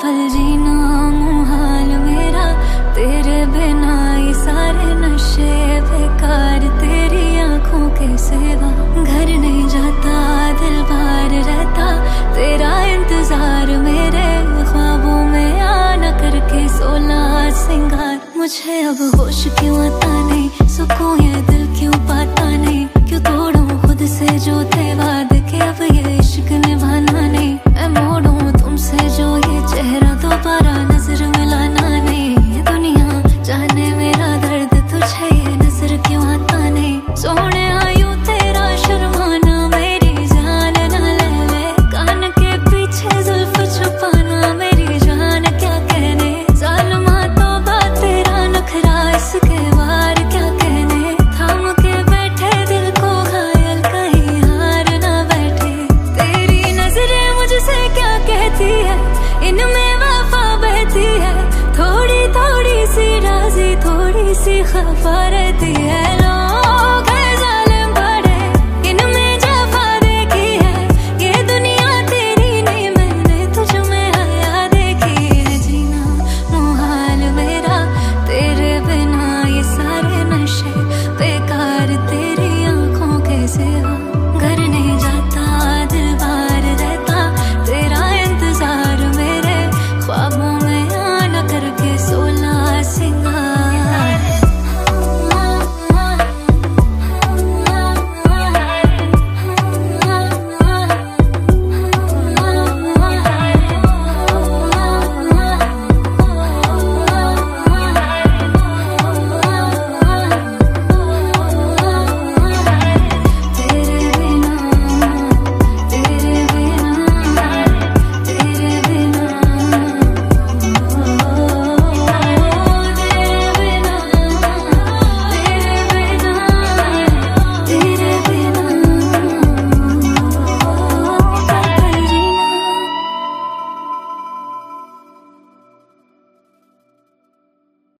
पल जीना मुहाल मेरा, तेरे बिना ये सारे नशे बेकार, तेरी आंखों के सिवा घर नहीं जाता, दिल बाहर रहता, तेरा इंतजार मेरे ख्वाबों में आना करके 16 सिंगार। मुझे अब होश क्यों आता नहीं, सुकून ये दिल क्यों पाता नहीं, क्यों तोड़ूं खुद से जो थे वादे के, अब ये इश्क निभाना नहीं, मैं मोड़ूं तुमसे जो ये चेहरा दोबारा नजर मिलाना नहीं, ये दुनिया जाने मेरा दर्द तुझे ये नजर क्यों आता नहीं, सोने आयु तेरा शर्माना मेरी जान ना ले ले, कान के पीछे जुल्फ छुपाना मेरी जान क्या कहने, जालिमा तौबा तेरा नखरा इसके बार क्या कहने, थाम के बैठे दिल को घायल कहीं हार ना बैठे, तेरी नजरें मुझसे क्या कहती है, इनमें वफा बहती है, थोड़ी थोड़ी सी राज़ी थोड़ी सी खफा